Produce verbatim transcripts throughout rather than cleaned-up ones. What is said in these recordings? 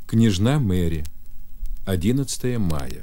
Княжна Мэри. одиннадцатое мая.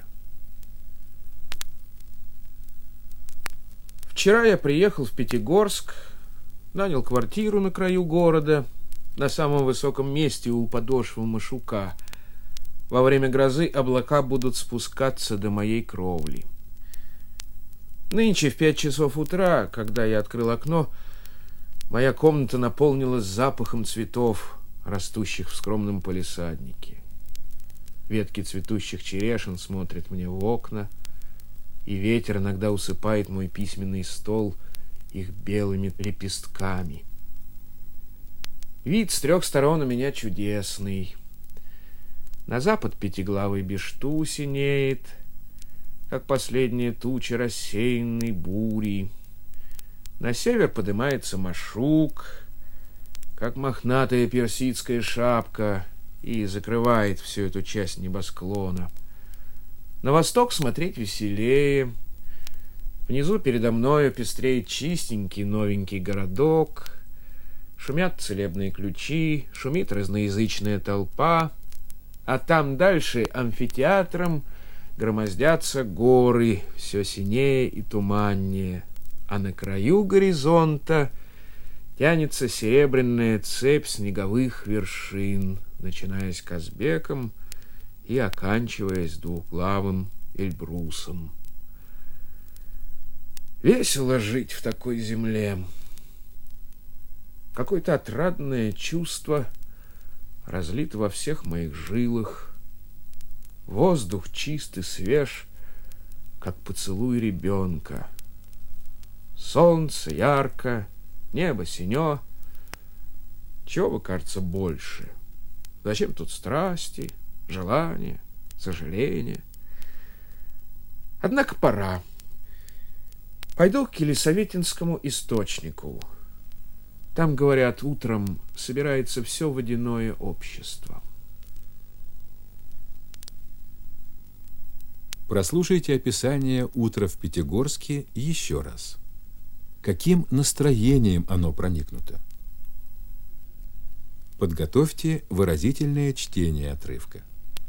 Вчера я приехал в Пятигорск, нанял квартиру на краю города, на самом высоком месте у подошвы Машука. Во время грозы облака будут спускаться до моей кровли. Нынче в пять часов утра, когда я открыл окно, моя комната наполнилась запахом цветов, растущих в скромном палисаднике. Ветки цветущих черешин смотрят мне в окна, и ветер иногда усыпает мой письменный стол их белыми лепестками. Вид с трех сторон у меня чудесный. На запад пятиглавый Бешту синеет, как последняя туча рассеянной бури. На север поднимается Машук, как мохнатая персидская шапка, и закрывает всю эту часть небосклона. На восток смотреть веселее. Внизу передо мною пестреет чистенький новенький городок. Шумят целебные ключи, шумит разноязычная толпа, а там дальше амфитеатром громоздятся горы, все синее и туманнее, а на краю горизонта тянется серебряная цепь снеговых вершин, начиная с Казбеком и оканчиваясь двухглавым Эльбрусом. Весело жить в такой земле. Какое-то отрадное чувство разлито во всех моих жилах. Воздух чист и свеж, как поцелуй ребенка. Солнце ярко, небо синё. Чего бы, кажется, больше? Зачем тут страсти, желания, сожаления? Однако пора. Пойду к Елисаветинскому источнику. Там, говорят, утром собирается все водяное общество. Прослушайте описание «Утра в Пятигорске» еще раз. Каким настроением оно проникнуто? Подготовьте выразительное чтение отрывка.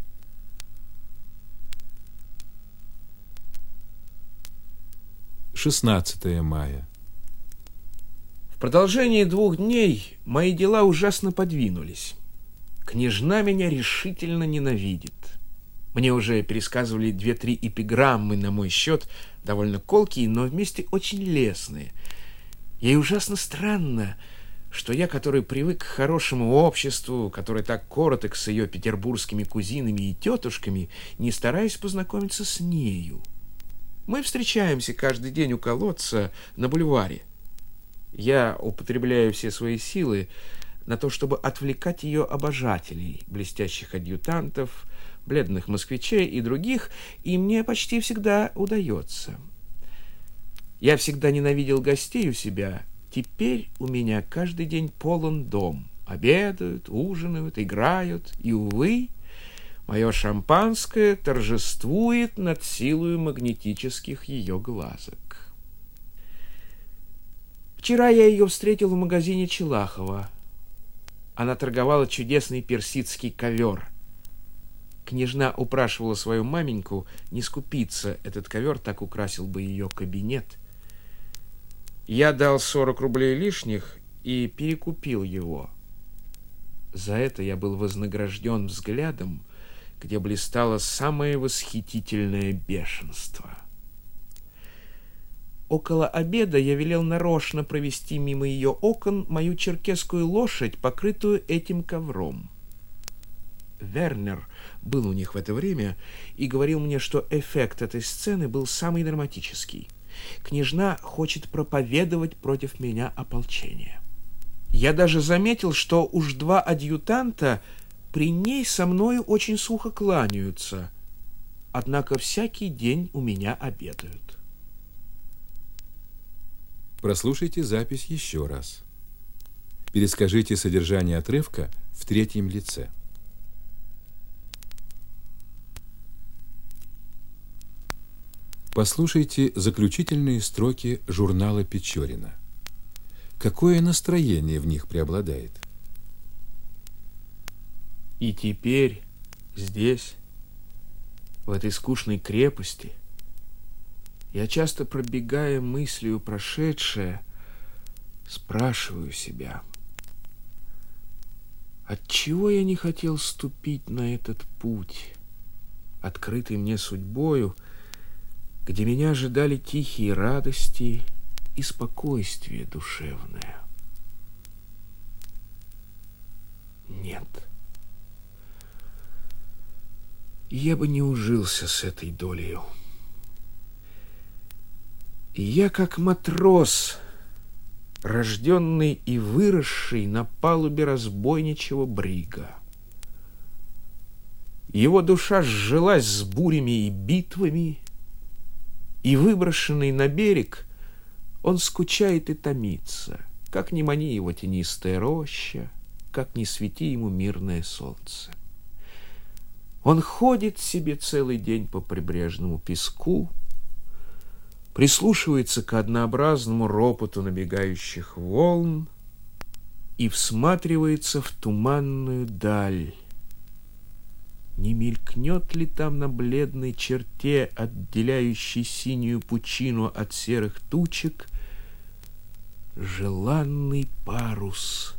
шестнадцатое мая. В продолжении двух дней мои дела ужасно подвинулись. Княжна меня решительно ненавидит. Мне уже пересказывали две-три эпиграммы на мой счет, довольно колкие, но вместе очень лестные. Ей ужасно странно, что я, который привык к хорошему обществу, который так короток с ее петербургскими кузинами и тетушками, не стараюсь познакомиться с нею. Мы встречаемся каждый день у колодца на бульваре. Я употребляю все свои силы на то, чтобы отвлекать ее обожателей, блестящих адъютантов, бледных москвичей и других, и мне почти всегда удается. Я всегда ненавидел гостей у себя. Теперь у меня каждый день полон дом. Обедают, ужинают, играют, и, увы, мое шампанское торжествует над силою магнетических ее глазок. Вчера я ее встретил в магазине Челахова. Она торговала чудесный персидский ковер. Княжна упрашивала свою маменьку не скупиться, этот ковер так украсил бы ее кабинет. Я дал сорок рублей лишних и перекупил его. За это я был вознагражден взглядом, где блистало самое восхитительное бешенство. Около обеда я велел нарочно провести мимо ее окон мою черкесскую лошадь, покрытую этим ковром. Вернер был у них в это время и говорил мне, что эффект этой сцены был самый драматический. Княжна хочет проповедовать против меня ополчение. Я даже заметил, что уж два адъютанта при ней со мною очень сухо кланяются, однако всякий день у меня обедают. Прослушайте запись еще раз. Перескажите содержание отрывка в третьем лице. Послушайте заключительные строки журнала Печорина. Какое настроение в них преобладает? И теперь Здесь, в этой скучной крепости, я часто, пробегая мыслью прошедшее, спрашиваю себя, отчего я не хотел ступить на этот путь, открытый мне судьбою, где меня ожидали тихие радости и спокойствие душевное. Нет. Я бы не ужился с этой долею. И я, как матрос, рожденный и выросший на палубе разбойничьего брига. Его душа сжилась с бурями и битвами, и, выброшенный на берег, он скучает и томится, как ни мани его тенистая роща, как ни свети ему мирное солнце. Он ходит себе целый день по прибрежному песку, прислушивается к однообразному ропоту набегающих волн и всматривается в туманную даль. Не мелькнет ли там на бледной черте, отделяющей синюю пучину от серых тучек, желанный парус,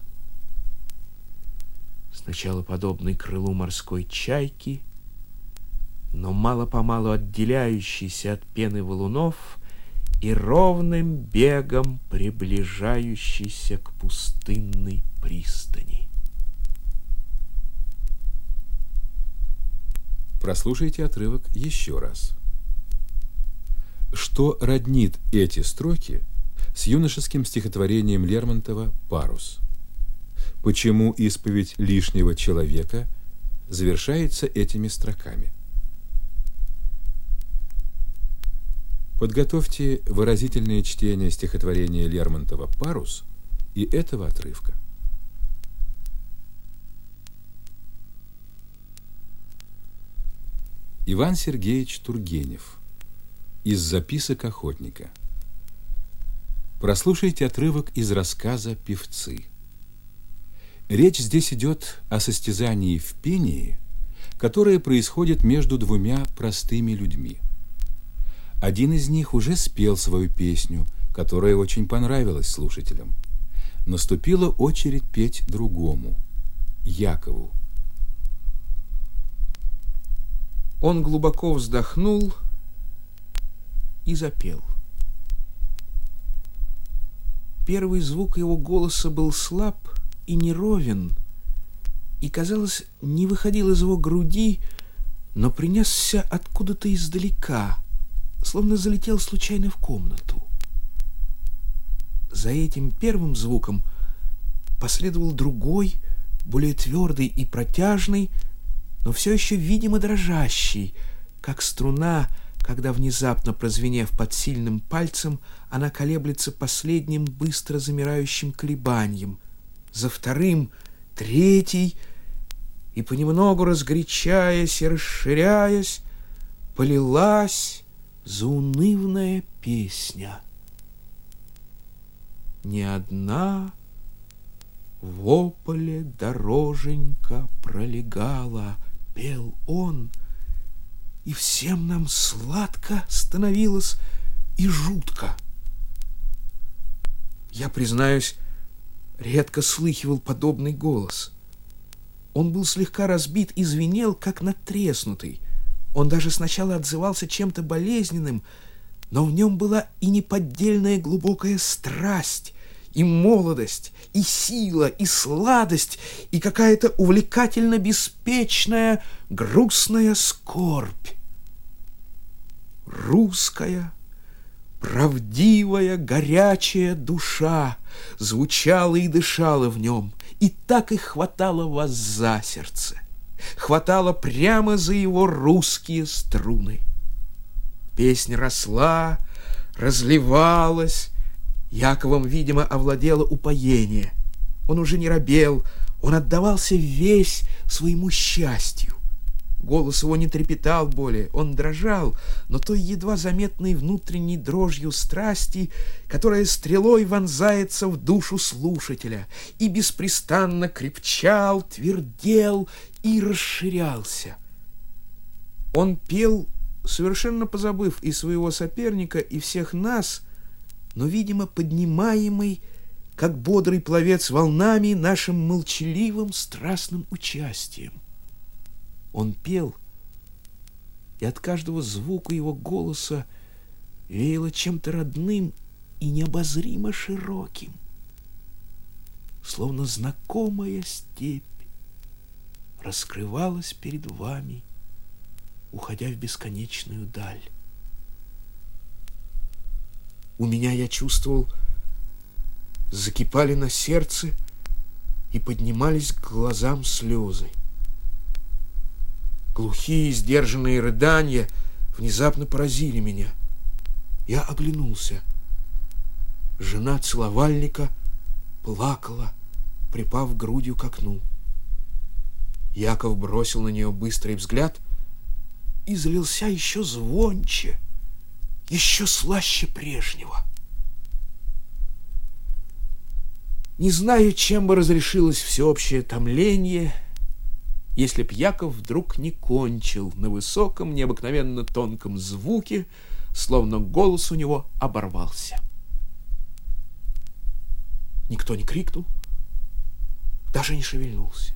сначала подобный крылу морской чайки, но мало-помалу отделяющийся от пены валунов и ровным бегом приближающийся к пустынной пристани. Прослушайте отрывок еще раз. Что роднит эти строки с юношеским стихотворением Лермонтова «Парус»? Почему исповедь лишнего человека завершается этими строками? Подготовьте выразительное чтение стихотворения Лермонтова «Парус» и этого отрывка. Иван Сергеевич Тургенев. Из записок охотника. Прослушайте отрывок из рассказа «Певцы». Речь здесь идет о состязании в пении, которое происходит между двумя простыми людьми. Один из них уже спел свою песню, которая очень понравилась слушателям. Наступила очередь петь другому, Якову. Он глубоко вздохнул и запел. Первый звук его голоса был слаб и неровен, и, казалось, не выходил из его груди, но принесся откуда-то издалека, словно залетел случайно в комнату. За этим первым звуком последовал другой, более твердый и протяжный, но все еще видимо дрожащий, как струна, когда, внезапно прозвенев под сильным пальцем, она колеблется последним быстро замирающим колебанием, за вторым — третий, и, понемногу разгорячаясь и расширяясь, полилась заунывная песня. Не одна во поле дороженька пролегала, пел он, и всем нам сладко становилось и жутко. Я, признаюсь, редко слыхивал подобный голос. Он был слегка разбит и звенел, как надтреснутый. Он даже сначала отзывался чем-то болезненным, но в нем была и неподдельная глубокая страсть, и молодость, и сила, и сладость, и какая-то увлекательно беспечная, грустная скорбь. Русская, правдивая, горячая душа звучала и дышала в нем, и так и хватала вас за сердце, хватала прямо за его русские струны. Песня росла, разливалась. Яковом, видимо, овладело упоение. Он уже не робел, он отдавался весь своему счастью. Голос его не трепетал более, он дрожал, но той едва заметной внутренней дрожью страсти, которая стрелой вонзается в душу слушателя, и беспрестанно крепчал, твердел и расширялся. Он пел, совершенно позабыв и своего соперника, и всех нас, но, видимо, поднимаемый, как бодрый пловец, волнами нашим молчаливым страстным участием. Он пел, и от каждого звука его голоса веяло чем-то родным и необозримо широким, словно знакомая степь раскрывалась перед вами, уходя в бесконечную даль. У меня, я чувствовал, закипали на сердце и поднимались к глазам слезы. Глухие, сдержанные рыдания внезапно поразили меня. Я оглянулся. Жена целовальника плакала, припав грудью к окну. Яков бросил на нее быстрый взгляд и залился еще звонче, еще слаще прежнего. Не знаю, чем бы разрешилось всеобщее томление, если б Яков вдруг не кончил на высоком, необыкновенно тонком звуке, словно голос у него оборвался. Никто не крикнул, даже не шевельнулся.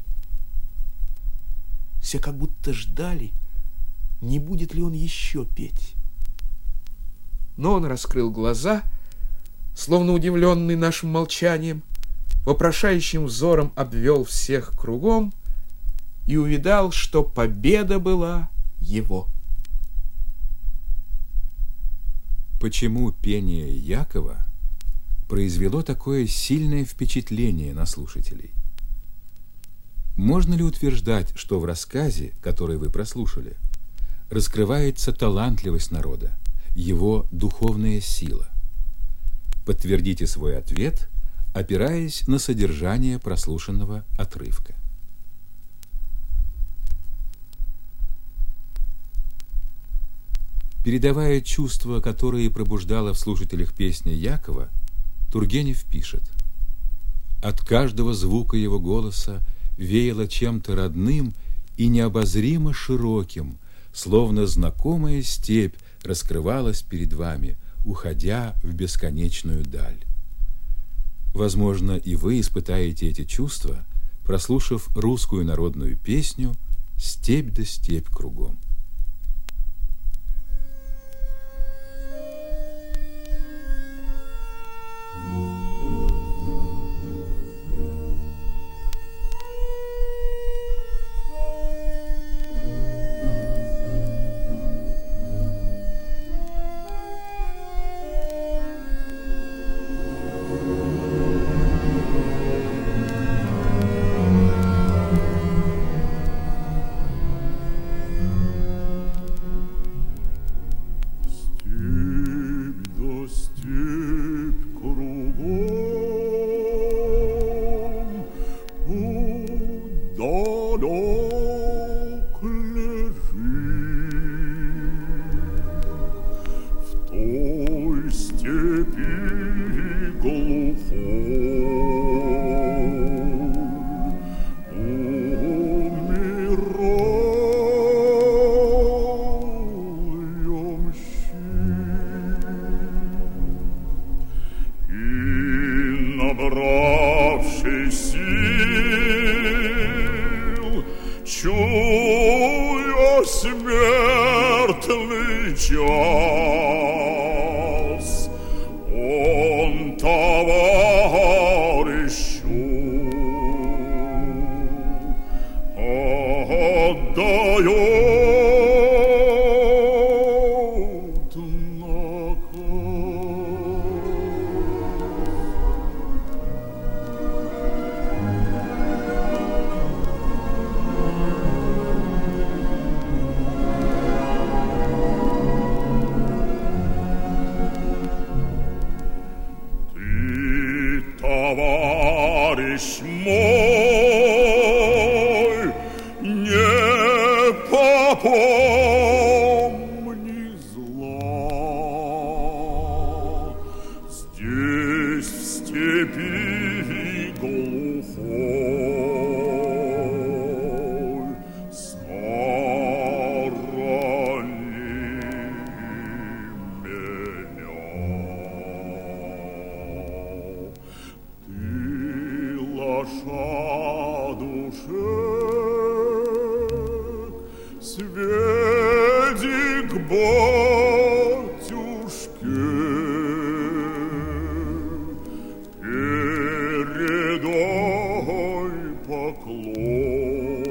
Все как будто ждали, не будет ли он еще петь. Но он раскрыл глаза, словно удивленный нашим молчанием, вопрошающим взором обвел всех кругом и увидал, что победа была его. Почему пение Якова произвело такое сильное впечатление на слушателей? Можно ли утверждать, что в рассказе, который вы прослушали, раскрывается талантливость народа, его духовная сила? Подтвердите свой ответ, опираясь на содержание прослушанного отрывка. Передавая чувства, которые пробуждала в слушателях песня Якова, Тургенев пишет: «От каждого звука его голоса веяло чем-то родным и необозримо широким, словно знакомая степь раскрывалась перед вами, уходя в бесконечную даль». Возможно, и вы испытаете эти чувства, прослушав русскую народную песню «Степь да степь кругом». Смертный час он товарищу отдает товарищ мой, не попомни зла. Здесь, в степи глухой, старая Ваша душек сведи к батюшке, передай поклон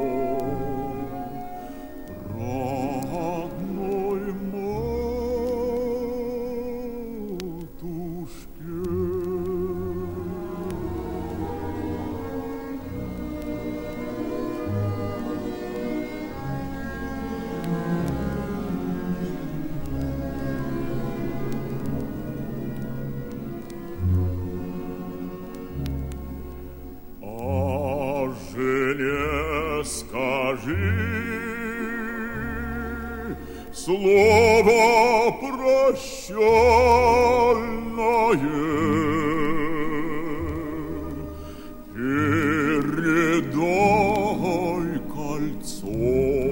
родной матушке. Скажи слово прощальное, передай кольцо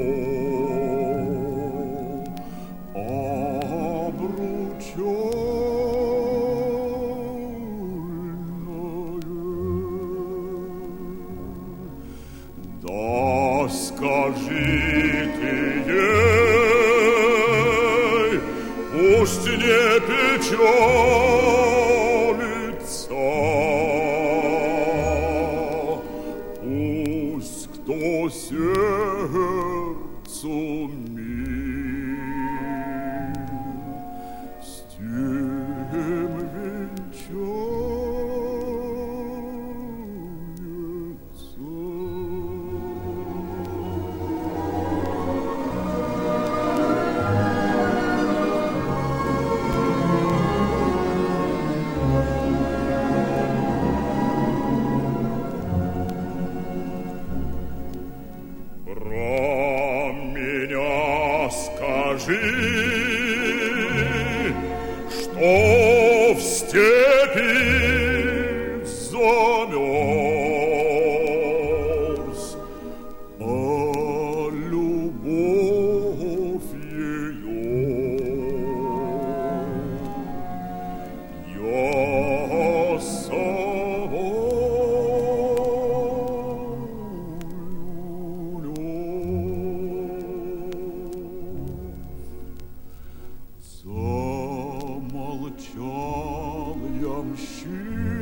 обручальное. Да скажи ты ей, пусть не печалится, пусть кто сердцу мил, с тем венчается. Про меня скажи, что в степи замерз, а любовь ее я собою замолчал ямщик.